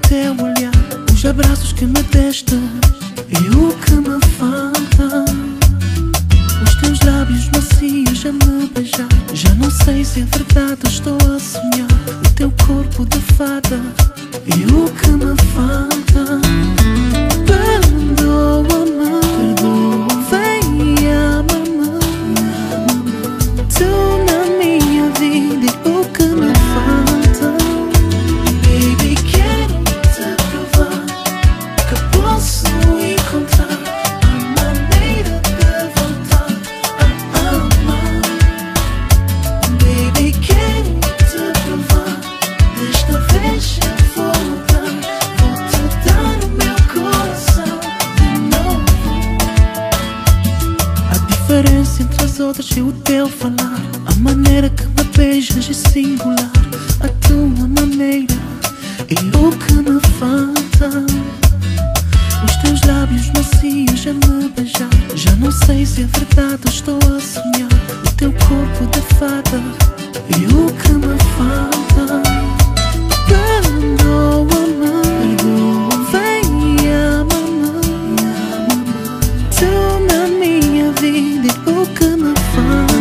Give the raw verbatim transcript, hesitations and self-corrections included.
teu olhar, os abraços que me deste e o que me falta. Os teus lábios macios a me beijar. Já não sei se é verdade, estou a sonhar. O teu corpo de fada e o que me falta. Perdoa-me, vem, ama-me. Tu na minha vida e o que me falta. Baby, quero te provar que posso encontrar a maneira de voltar a amar. Baby, quero te provar, desta vez eu vou mudar. Vou te dar o meu coração de novo. A diferença entre as outras é o teu falar. A maneira que me beijas é singular. A tua maneira é o que me falta. Os teus lábios macios a me beijar. Já não sei se é verdade, estou a sonhar. O teu corpo de fada e o que me falta. Perdoa-me, vem, ama-me. Tu na minha vida e o que me falta.